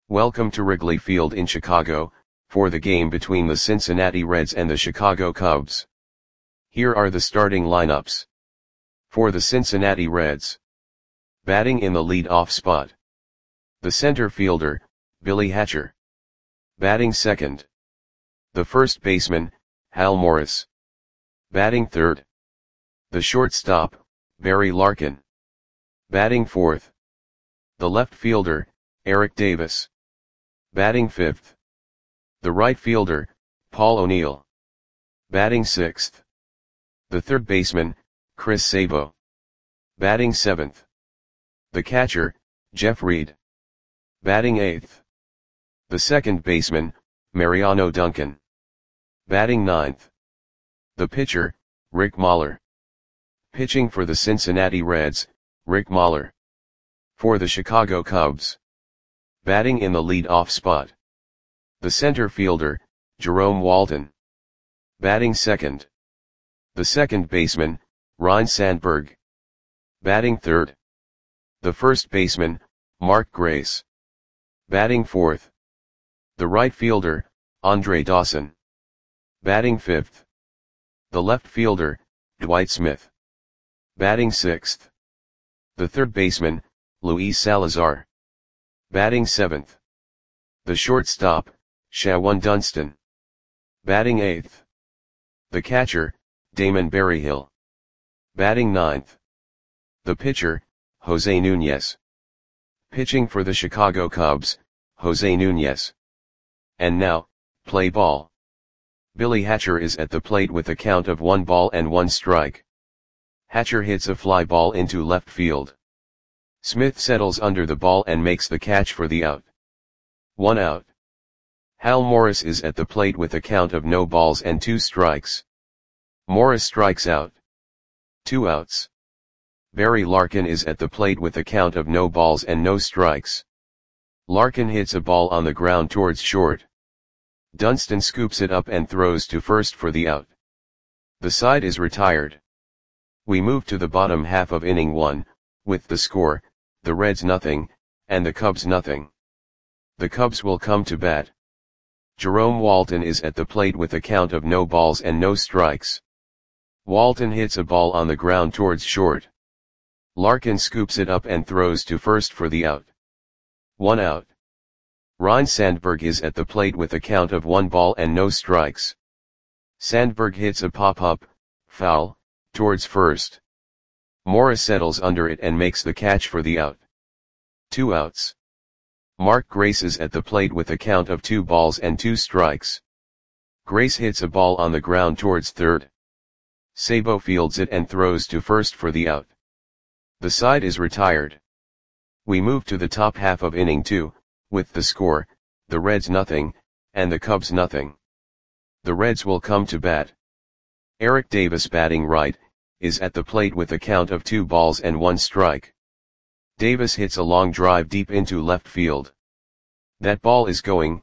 Welcome to Wrigley Field in Chicago, for the game between the Cincinnati Reds and the Chicago Cubs. Here are the starting lineups. For the Cincinnati Reds. Batting in the lead-off spot. The center fielder, Billy Hatcher. Batting second. The first baseman, Hal Morris. Batting third. The shortstop, Barry Larkin. Batting fourth. The left fielder, Eric Davis. Batting fifth. The right fielder, Paul O'Neill. Batting sixth. The third baseman, Chris Sabo. Batting seventh. The catcher, Jeff Reed. Batting eighth. The second baseman, Mariano Duncan. Batting ninth. The pitcher, Rick Mahler. Pitching for the Cincinnati Reds, Rick Mahler. For the Chicago Cubs. Batting in the lead-off spot. The center fielder, Jerome Walton. Batting second. The second baseman, Ryne Sandberg. Batting third. The first baseman, Mark Grace. Batting fourth. The right fielder, Andre Dawson. Batting fifth. The left fielder, Dwight Smith. Batting sixth. The third baseman, Luis Salazar. Batting seventh. The shortstop, Shawan Dunston. Batting eighth. The catcher, Damon Berryhill. Batting ninth. The pitcher, Jose Nunez. Pitching for the Chicago Cubs, Jose Nunez. And now, play ball. Billy Hatcher is at the plate with a count of 1 strike. Hatcher hits a fly ball into left field. Smith settles under the ball and makes the catch for the out. 1 out. Hal Morris is at the plate with a count of 2 strikes. Morris strikes out. 2 outs. Barry Larkin is at the plate with a count of no strikes. Larkin hits a ball on the ground towards short. Dunston scoops it up and throws to first for the out. The side is retired. We move to the bottom half of inning 1, with the score, the Reds nothing, and the Cubs nothing. The Cubs will come to bat. Jerome Walton is at the plate with a count of no strikes. Walton hits a ball on the ground towards short. Larkin scoops it up and throws to first for the out. 1 out. Ryne Sandberg is at the plate with a count of 1 no strikes. Sandberg hits a pop-up, foul, towards first. Morris settles under it and makes the catch for the out. 2 outs. Mark Grace is at the plate with a count of 2 strikes. Grace hits a ball on the ground towards third. Sabo fields it and throws to first for the out. The side is retired. We move to the top half of inning 2, with the score, the Reds nothing, and the Cubs nothing. The Reds will come to bat. Eric Davis batting right, is at the plate with a count of 2 balls and 1 strike. Davis hits a long drive deep into left field. That ball is going,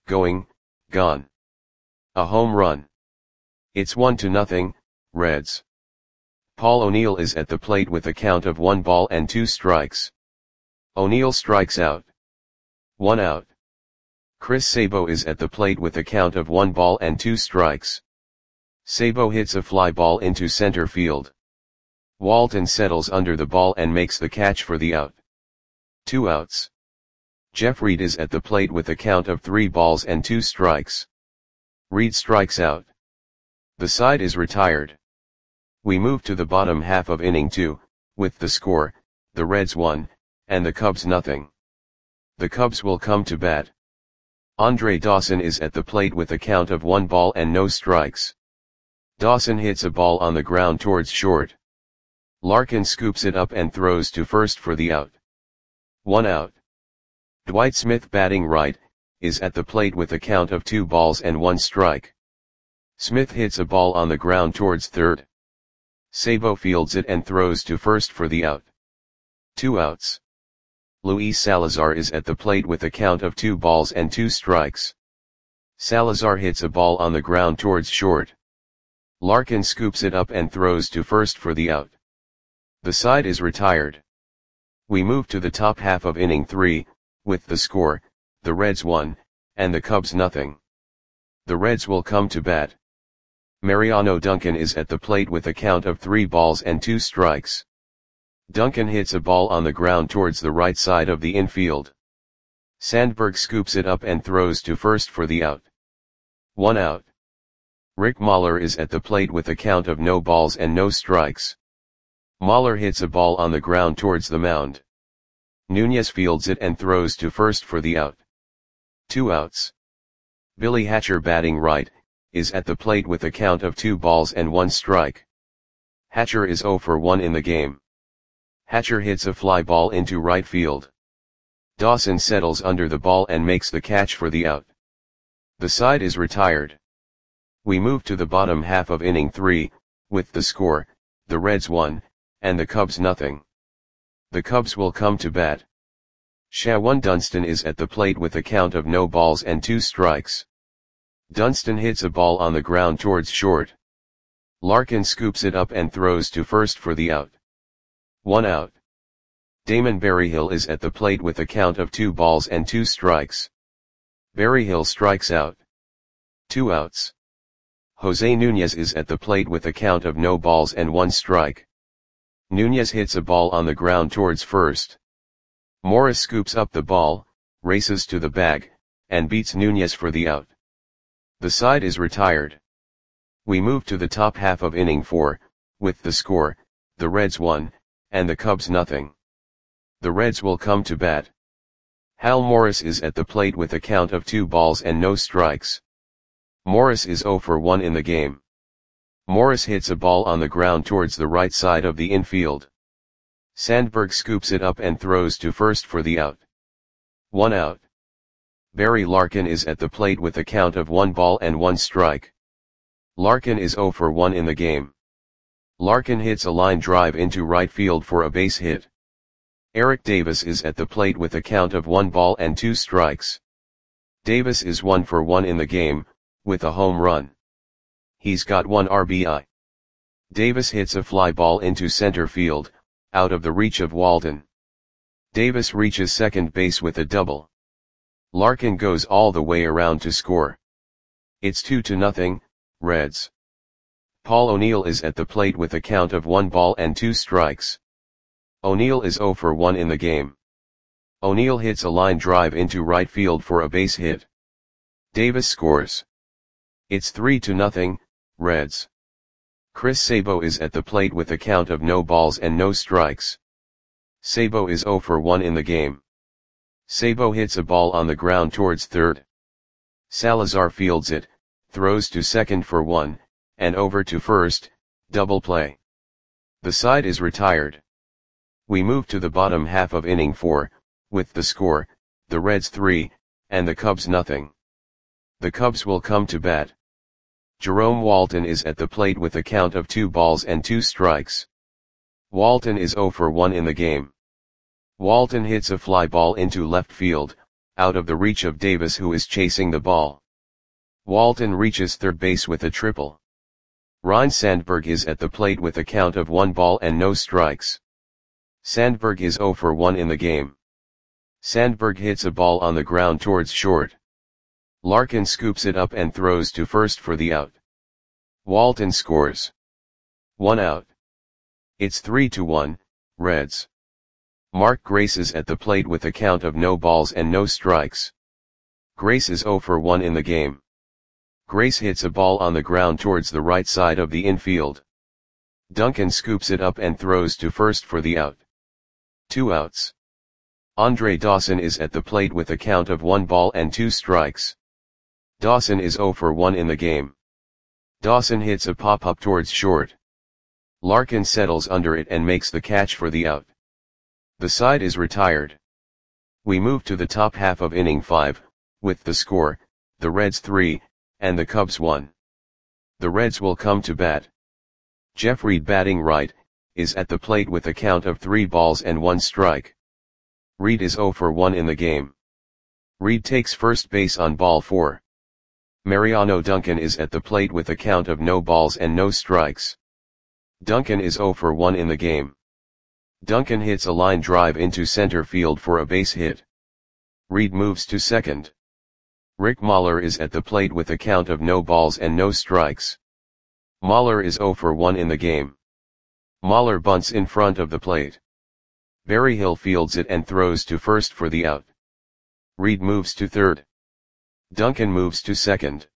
gone. A home run. It's 1-0, Reds. Paul O'Neill is at the plate with a count of 1 ball and 2 strikes. O'Neill strikes out. 1 out. Chris Sabo is at the plate with a count of 1 ball and 2 strikes. Sabo hits a fly ball into center field. Walton settles under the ball and makes the catch for the out. 2 outs. Jeff Reed is at the plate with a count of 3 balls and 2 strikes. Reed strikes out. The side is retired. We move to the bottom half of inning 2, with the score, the Reds 1, and the Cubs nothing. The Cubs will come to bat. Andre Dawson is at the plate with a count of 1 ball and no strikes. Dawson hits a ball on the ground towards short. Larkin scoops it up and throws to first for the out. 1 out. Dwight Smith batting right, is at the plate with a count of 2 balls and 1 strike. Smith hits a ball on the ground towards third. Sabo fields it and throws to first for the out. 2 outs. Luis Salazar is at the plate with a count of 2 balls and 2 strikes. Salazar hits a ball on the ground towards short. Larkin scoops it up and throws to first for the out. The side is retired. We move to the top half of inning 3, with the score, the Reds 1, and the Cubs nothing. The Reds will come to bat. Mariano Duncan is at the plate with a count of 3 balls and 2 strikes. Duncan hits a ball on the ground towards the right side of the infield. Sandberg scoops it up and throws to first for the out. 1 out. Rick Mahler is at the plate with a count of no balls and no strikes. Mahler hits a ball on the ground towards the mound. Nunez fields it and throws to first for the out. 2 outs. Billy Hatcher, batting right, is at the plate with a count of 2 balls and 1 strike. Hatcher is 0 for 1 in the game. Hatcher hits a fly ball into right field. Dawson settles under the ball and makes the catch for the out. The side is retired. We move to the bottom half of inning 3, with the score, the Reds 1, and the Cubs nothing. The Cubs will come to bat. Shawan Dunston is at the plate with a count of no balls and 2 strikes. Dunston hits a ball on the ground towards short. Larkin scoops it up and throws to first for the out. 1 out. Damon Berryhill is at the plate with a count of 2 balls and 2 strikes. Berryhill strikes out. 2 outs. Jose Nunez is at the plate with a count of no balls and 1 strike. Nunez hits a ball on the ground towards first. Morris scoops up the ball, races to the bag, and beats Nunez for the out. The side is retired. We move to the top half of inning 4, with the score, the Reds 1, and the Cubs nothing. The Reds will come to bat. Hal Morris is at the plate with a count of 2 balls and no strikes. Morris is 0 for 1 in the game. Morris hits a ball on the ground towards the right side of the infield. Sandberg scoops it up and throws to first for the out. 1 out. Barry Larkin is at the plate with a count of 1 ball and 1 strike. Larkin is 0 for 1 in the game. Larkin hits a line drive into right field for a base hit. Eric Davis is at the plate with a count of 1 ball and 2 strikes. Davis is 1 for 1 in the game, with a home run. He's got 1 RBI. Davis hits a fly ball into center field, out of the reach of Walden. Davis reaches second base with a double. Larkin goes all the way around to score. It's 2-0, Reds. Paul O'Neill is at the plate with a count of 1 ball and 2 strikes. O'Neill is 0 for 1 in the game. O'Neill hits a line drive into right field for a base hit. Davis scores. It's 3-0, Reds. Chris Sabo is at the plate with a count of no balls and no strikes. Sabo is 0 for 1 in the game. Sabo hits a ball on the ground towards third. Salazar fields it, throws to second for 1, and over to first, double play. The side is retired. We move to the bottom half of inning 4, with the score, the Reds 3, and the Cubs nothing. The Cubs will come to bat. Jerome Walton is at the plate with a count of 2 balls and 2 strikes. Walton is 0 for 1 in the game. Walton hits a fly ball into left field, out of the reach of Davis, who is chasing the ball. Walton reaches third base with a triple. Ryne Sandberg is at the plate with a count of 1 ball and no strikes. Sandberg is 0 for 1 in the game. Sandberg hits a ball on the ground towards short. Larkin scoops it up and throws to first for the out. Walton scores. 1 out. It's 3-1, Reds. Mark Grace is at the plate with a count of no balls and no strikes. Grace is 0 for 1 in the game. Grace hits a ball on the ground towards the right side of the infield. Duncan scoops it up and throws to first for the out. 2 outs. Andre Dawson is at the plate with a count of 1 ball and 2 strikes. Dawson is 0 for 1 in the game. Dawson hits a pop-up towards short. Larkin settles under it and makes the catch for the out. The side is retired. We move to the top half of inning 5, with the score, the Reds 3, and the Cubs 1. The Reds will come to bat. Jeff Reed, batting right, is at the plate with a count of 3 balls and 1 strike. Reed is 0 for 1 in the game. Reed takes first base on ball 4. Mariano Duncan is at the plate with a count of no balls and no strikes. Duncan is 0 for 1 in the game. Duncan hits a line drive into center field for a base hit. Reed moves to second. Rick Mahler is at the plate with a count of no balls and no strikes. Mahler is 0 for 1 in the game. Mahler bunts in front of the plate. Berryhill fields it and throws to first for the out. Reed moves to third. Duncan moves to second.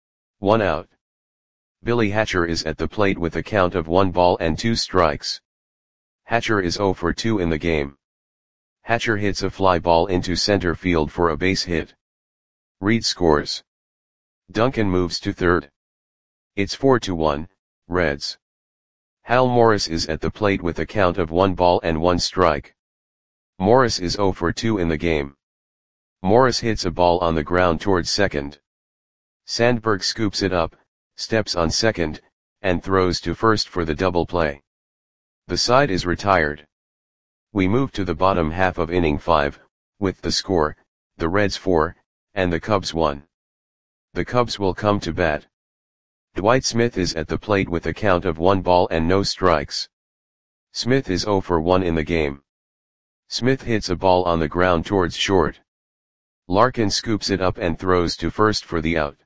1 out. Billy Hatcher is at the plate with a count of 1 ball and 2 strikes. Hatcher is 0 for 2 in the game. Hatcher hits a fly ball into center field for a base hit. Reed scores. Duncan moves to third. It's 4-1, Reds. Hal Morris is at the plate with a count of 1 ball and 1 strike. Morris is 0 for 2 in the game. Morris hits a ball on the ground towards second. Sandberg scoops it up, steps on second, and throws to first for the double play. The side is retired. We move to the bottom half of inning 5, with the score, the Reds 4, and the Cubs 1. The Cubs will come to bat. Dwight Smith is at the plate with a count of 1 ball and no strikes. Smith is 0 for 1 in the game. Smith hits a ball on the ground towards short. Larkin scoops it up and throws to first for the out.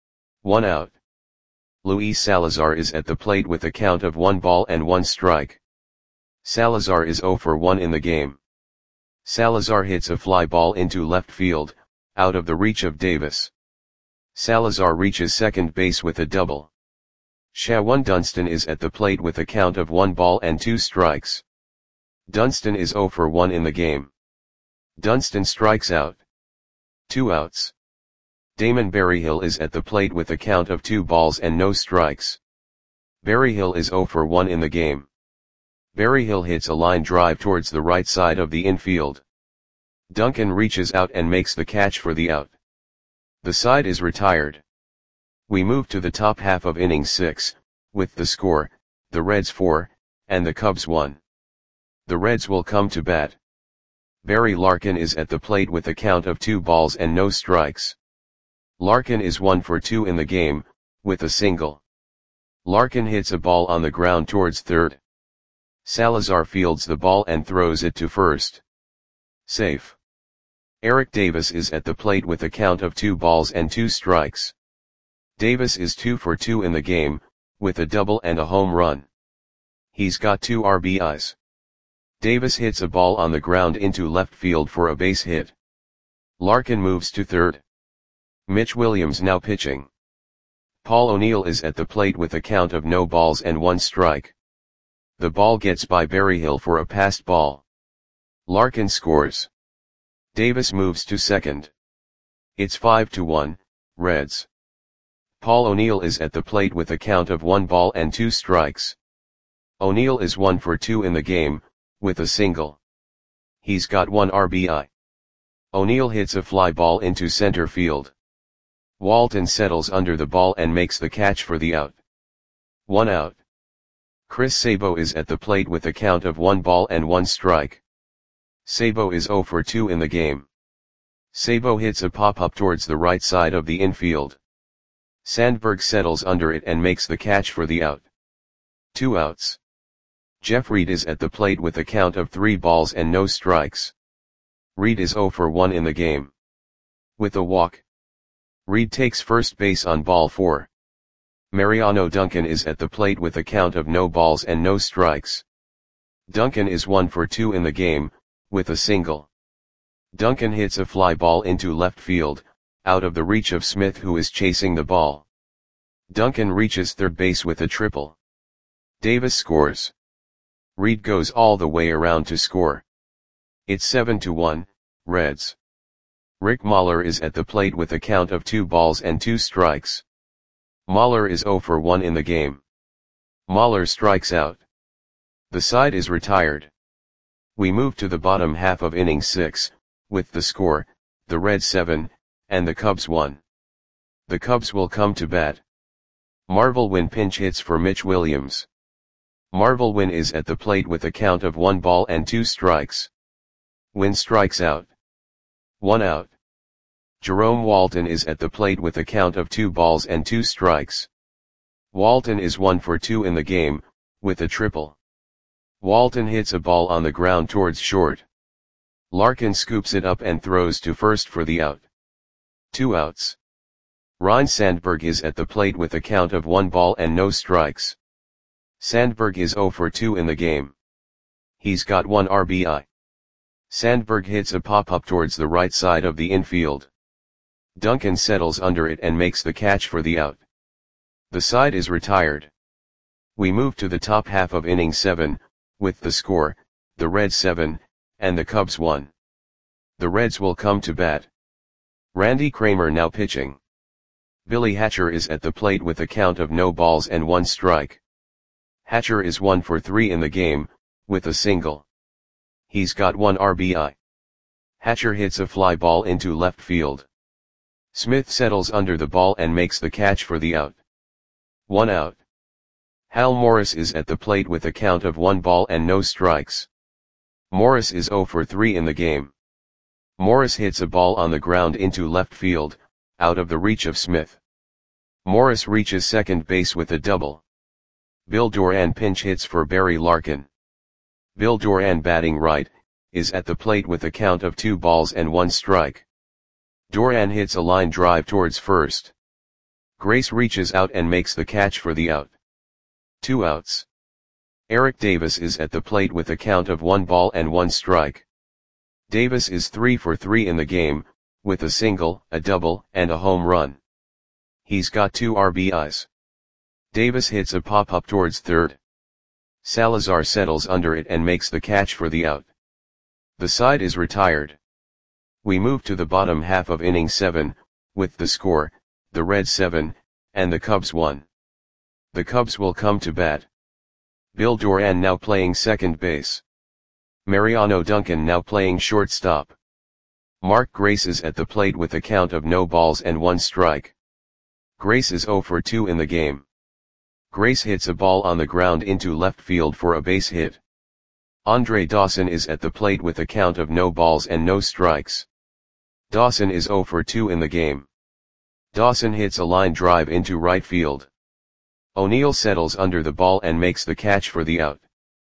1 out. Luis Salazar is at the plate with a count of 1 ball and 1 strike. Salazar is 0 for 1 in the game. Salazar hits a fly ball into left field, out of the reach of Davis. Salazar reaches second base with a double. Shawan Dunston is at the plate with a count of 1 ball and 2 strikes. Dunston is 0 for 1 in the game. Dunston strikes out. 2 outs. Damon Berryhill is at the plate with a count of 2 balls and no strikes. Berryhill is 0 for 1 in the game. Berryhill hits a line drive towards the right side of the infield. Duncan reaches out and makes the catch for the out. The side is retired. We move to the top half of inning 6, with the score, the Reds 4, and the Cubs 1. The Reds will come to bat. Barry Larkin is at the plate with a count of 2 balls and no strikes. Larkin is 1 for 2 in the game, with a single. Larkin hits a ball on the ground towards third. Salazar fields the ball and throws it to first. Safe. Eric Davis is at the plate with a count of 2 balls and 2 strikes. Davis is 2 for 2 in the game, with a double and a home run. He's got 2 RBIs. Davis hits a ball on the ground into left field for a base hit. Larkin moves to third. Mitch Williams now pitching. Paul O'Neill is at the plate with a count of no balls and 1 strike. The ball gets by Berryhill for a passed ball. Larkin scores. Davis moves to second. It's 5-1, Reds. Paul O'Neill is at the plate with a count of 1 ball and 2 strikes. O'Neill is 1 for 2 in the game, with a single. He's got 1 RBI. O'Neill hits a fly ball into center field. Walton settles under the ball and makes the catch for the out. 1 out. Chris Sabo is at the plate with a count of 1 ball and 1 strike. Sabo is 0 for 2 in the game. Sabo hits a pop-up towards the right side of the infield. Sandberg settles under it and makes the catch for the out. 2 outs. Jeff Reed is at the plate with a count of 3 balls and no strikes. Reed is 0 for 1 in the game. With a walk. Reed takes first base on ball 4. Mariano Duncan is at the plate with a count of no balls and no strikes. Duncan is 1 for 2 in the game, with a single. Duncan hits a fly ball into left field, out of the reach of Smith who is chasing the ball. Duncan reaches third base with a triple. Davis scores. Reed goes all the way around to score. It's 7-1, Reds. Rick Mahler is at the plate with a count of 2 balls and 2 strikes. Mahler is 0 for 1 in the game. Mahler strikes out. The side is retired. We move to the bottom half of inning 6, with the score, the Reds 7, and the Cubs 1. The Cubs will come to bat. Marvel Wynn pinch hits for Mitch Williams. Marvel Wynn is at the plate with a count of 1 ball and 2 strikes. Wynn strikes out. 1 out. Jerome Walton is at the plate with a count of 2 balls and 2 strikes. Walton is 1 for 2 in the game, with a triple. Walton hits a ball on the ground towards short. Larkin scoops it up and throws to first for the out. 2 outs. Ryne Sandberg is at the plate with a count of 1 ball and no strikes. Sandberg is 0 for 2 in the game. He's got 1 RBI. Sandberg hits a pop-up towards the right side of the infield. Duncan settles under it and makes the catch for the out. The side is retired. We move to the top half of inning 7, with the score, the Reds 7, and the Cubs 1. The Reds will come to bat. Randy Kramer now pitching. Billy Hatcher is at the plate with a count of no balls and 1 strike. Hatcher is 1 for 3 in the game, with a single. He's got 1 RBI. Hatcher hits a fly ball into left field. Smith settles under the ball and makes the catch for the out. 1 out. Hal Morris is at the plate with a count of 1 ball and no strikes. Morris is 0 for 3 in the game. Morris hits a ball on the ground into left field, out of the reach of Smith. Morris reaches second base with a double. Bill Doran pinch hits for Barry Larkin. Bill Doran, batting right, is at the plate with a count of 2 balls and 1 strike. Doran hits a line drive towards first. Grace reaches out and makes the catch for the out. 2 outs. Eric Davis is at the plate with a count of 1 ball and 1 strike. Davis is 3 for 3 in the game, with a single, a double, and a home run. He's got 2 RBIs. Davis hits a pop-up towards third. Salazar settles under it and makes the catch for the out. The side is retired. We move to the bottom half of inning 7, with the score, the Reds 7, and the Cubs 1. The Cubs will come to bat. Bill Doran now playing second base. Mariano Duncan now playing shortstop. Mark Grace is at the plate with a count of no balls and 1 strike. Grace is 0 for 2 in the game. Grace hits a ball on the ground into left field for a base hit. Andre Dawson is at the plate with a count of no balls and no strikes. Dawson is 0 for 2 in the game. Dawson hits a line drive into right field. O'Neill settles under the ball and makes the catch for the out.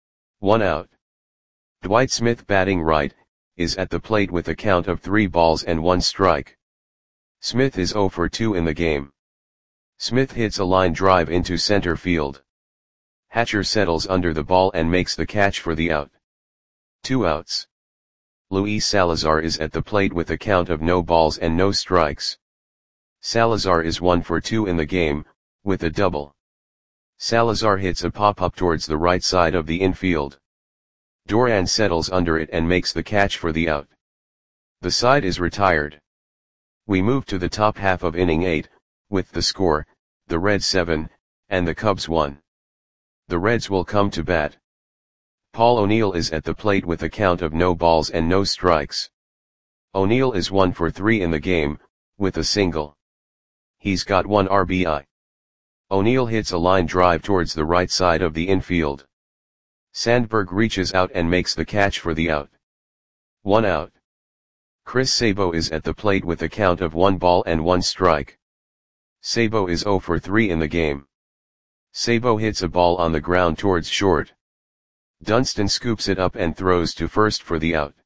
1 out. Dwight Smith, batting right, is at the plate with a count of 3 balls and 1 strike. Smith is 0 for 2 in the game. Smith hits a line drive into center field. Hatcher settles under the ball and makes the catch for the out. 2 outs. Luis Salazar is at the plate with a count of no balls and no strikes. Salazar is 1 for 2 in the game, with a double. Salazar hits a pop-up towards the right side of the infield. Doran settles under it and makes the catch for the out. The side is retired. We move to the top half of inning 8, with the score, the Reds 7, and the Cubs 1. The Reds will come to bat. Paul O'Neill is at the plate with a count of no balls and no strikes. O'Neill is 1 for 3 in the game, with a single. He's got 1 RBI. O'Neill hits a line drive towards the right side of the infield. Sandberg reaches out and makes the catch for the out. 1 out. Chris Sabo is at the plate with a count of 1 ball and 1 strike. Sabo is 0 for 3 in the game. Sabo hits a ball on the ground towards short. Dunston scoops it up and throws to first for the out.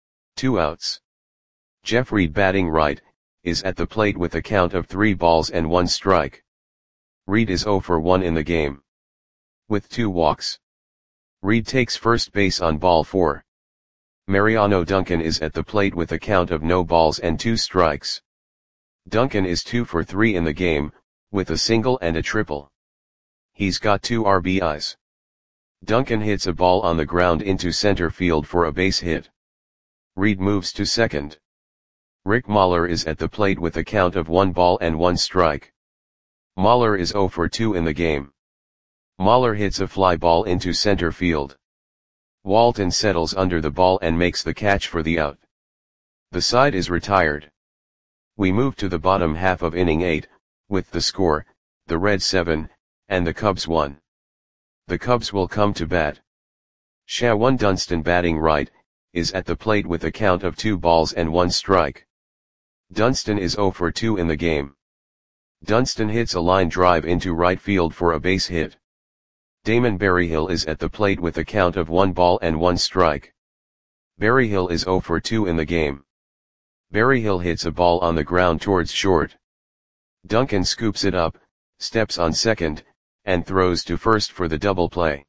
2 outs. Jeff Reed, batting right, is at the plate with a count of 3 balls and 1 strike. Reed is 0 for 1 in the game. With 2 walks. Reed takes first base on ball 4. Mariano Duncan is at the plate with a count of no balls and 2 strikes. Duncan is 2 for 3 in the game, with a single and a triple. He's got 2 RBIs. Duncan hits a ball on the ground into center field for a base hit. Reed moves to second. Rick Mahler is at the plate with a count of 1 ball and 1 strike. Mahler is 0 for 2 in the game. Mahler hits a fly ball into center field. Walton settles under the ball and makes the catch for the out. The side is retired. We move to the bottom half of inning 8, with the score, the Reds 7, and the Cubs 1. The Cubs will come to bat. Shawan Dunston, batting right, is at the plate with a count of 2 balls and 1 strike. Dunston is 0 for 2 in the game. Dunston hits a line drive into right field for a base hit. Damon Berryhill is at the plate with a count of 1 ball and 1 strike. Berryhill is 0 for 2 in the game. Berryhill hits a ball on the ground towards short. Duncan scoops it up, steps on second, and throws to first for the double play.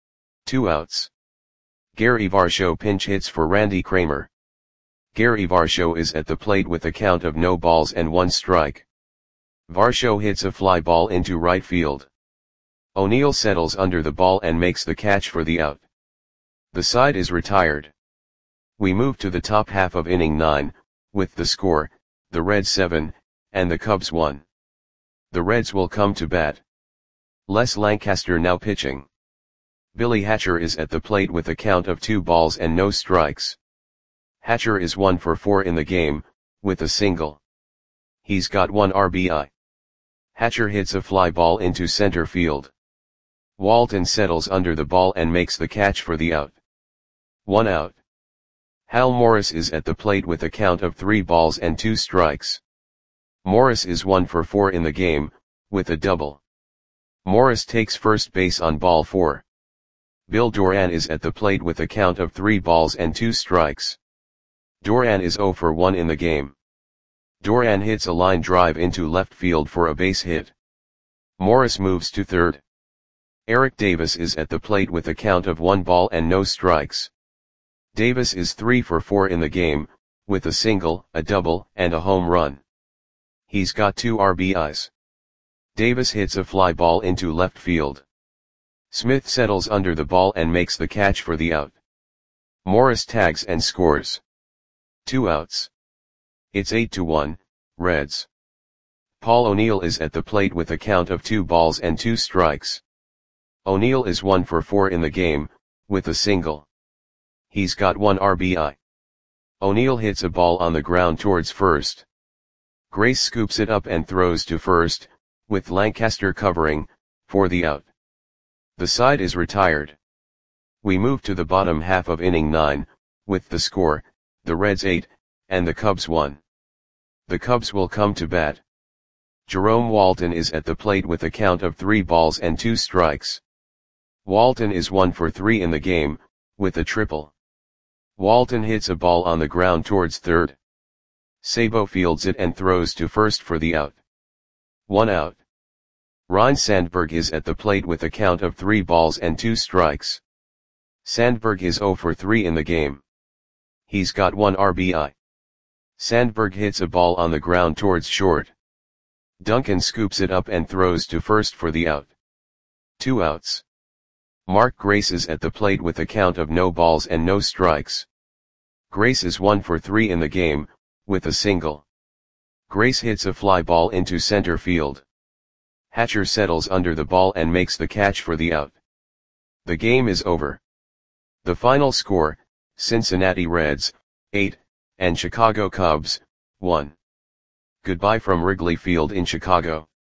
2 outs. Gary Varsho pinch hits for Randy Kramer. Gary Varsho is at the plate with a count of no balls and 1 strike. Varsho hits a fly ball into right field. O'Neill settles under the ball and makes the catch for the out. The side is retired. We move to the top half of inning 9, with the score, the Reds 7, and the Cubs 1. The Reds will come to bat. Les Lancaster now pitching. Billy Hatcher is at the plate with a count of 2 balls and no strikes. Hatcher is 1 for 4 in the game, with a single. He's got 1 RBI. Hatcher hits a fly ball into center field. Walton settles under the ball and makes the catch for the out. 1 out. Hal Morris is at the plate with a count of 3 balls and 2 strikes. Morris is 1 for 4 in the game, with a double. Morris takes first base on ball 4. Bill Doran is at the plate with a count of 3 balls and 2 strikes. Doran is 0 for 1 in the game. Doran hits a line drive into left field for a base hit. Morris moves to third. Eric Davis is at the plate with a count of 1 ball and no strikes. Davis is 3 for 4 in the game, with a single, a double, and a home run. He's got 2 RBIs. Davis hits a fly ball into left field. Smith settles under the ball and makes the catch for the out. Morris tags and scores. 2 outs. It's 8-1, Reds. Paul O'Neill is at the plate with a count of 2 balls and 2 strikes. O'Neill is 1 for 4 in the game, with a single. He's got 1 RBI. O'Neill hits a ball on the ground towards first. Grace scoops it up and throws to first, with Lancaster covering, for the out. The side is retired. We move to the bottom half of inning 9, with the score, the Reds 8, and the Cubs 1. The Cubs will come to bat. Jerome Walton is at the plate with a count of 3 balls and 2 strikes. Walton is 1 for 3 in the game, with a triple. Walton hits a ball on the ground towards third. Sabo fields it and throws to first for the out. 1 out. Ryne Sandberg is at the plate with a count of 3 balls and 2 strikes. Sandberg is 0 for 3 in the game. He's got 1 RBI. Sandberg hits a ball on the ground towards short. Duncan scoops it up and throws to first for the out. 2 outs. Mark Grace is at the plate with a count of no balls and no strikes. Grace is 1 for 3 in the game, with a single. Grace hits a fly ball into center field. Hatcher settles under the ball and makes the catch for the out. The game is over. The final score, Cincinnati Reds, 8, and Chicago Cubs, 1. Goodbye from Wrigley Field in Chicago.